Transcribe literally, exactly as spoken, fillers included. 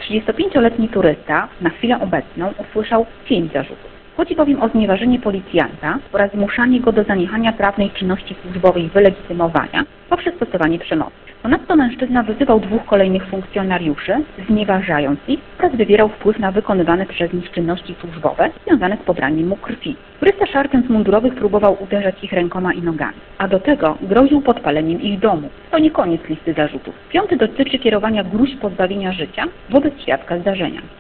trzydziestopięcioletni turysta na chwilę obecną usłyszał pięć zarzutów. Chodzi bowiem o znieważenie policjanta oraz zmuszanie go do zaniechania prawnej czynności służbowej wylegitymowania poprzez stosowanie przemocy. Ponadto mężczyzna wyzywał dwóch kolejnych funkcjonariuszy, znieważając ich oraz wywierał wpływ na wykonywane przez nich czynności służbowe związane z pobraniem mu krwi. Turysta szarpiąc mundurowych próbował uderzać ich rękoma i nogami, a do tego groził podpaleniem ich domu. To nie koniec listy zarzutów. Piąty dotyczy kierowania gróźb pozbawienia życia wobec świadka zdarzenia.